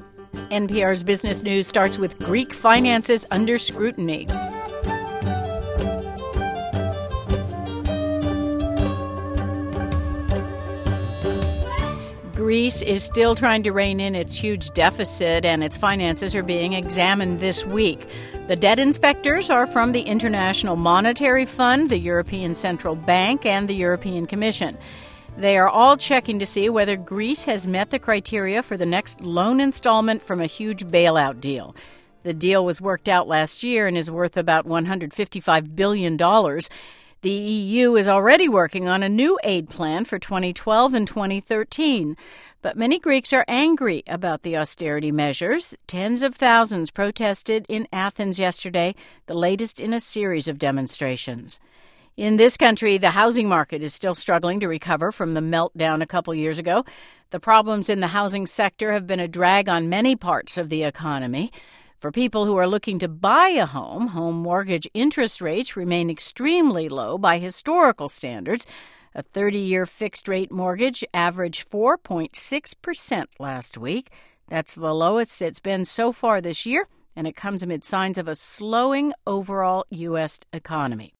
NPR's Business News starts with Greek finances under scrutiny. Greece is still trying to rein in its huge deficit, and its finances are being examined this week. The debt inspectors are from the International Monetary Fund, the European Central Bank, and the European Commission. They are all checking to see whether Greece has met the criteria for the next loan installment from a huge bailout deal. The deal was worked out last year and is worth about $155 billion. The EU is already working on a new aid plan for 2012 and 2013. But many Greeks are angry about the austerity measures. Tens of thousands protested in Athens yesterday, the latest in a series of demonstrations. In this country, the housing market is still struggling to recover from the meltdown a couple years ago. The problems in the housing sector have been a drag on many parts of the economy. For people who are looking to buy a home mortgage interest rates remain extremely low by historical standards. A 30-year fixed-rate mortgage averaged 4.6% last week. That's the lowest it's been so far this year, and it comes amid signs of a slowing overall U.S. economy.